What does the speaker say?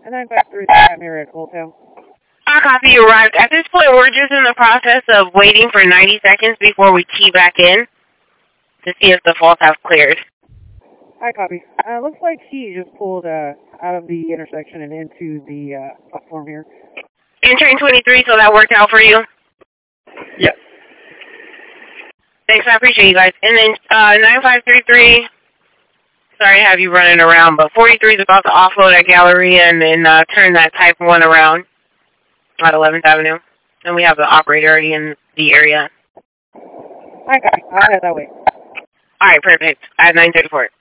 And 953 at Marriott Hotel. Our copy arrived. At this point, we're just in the process of waiting for 90 seconds before we key back in to see if the faults have cleared. Hi, copy. Looks like he just pulled out of the intersection and into the platform here. In train 23, so that worked out for you? Yep. Thanks, I appreciate you guys. And then 9533, sorry to have you running around, but 43 is about to offload at Galleria and then turn that Type 1 around at 11th Avenue. And we have the operator already in the area. Hi, copy. I'll head that way. All right, perfect. I have 934.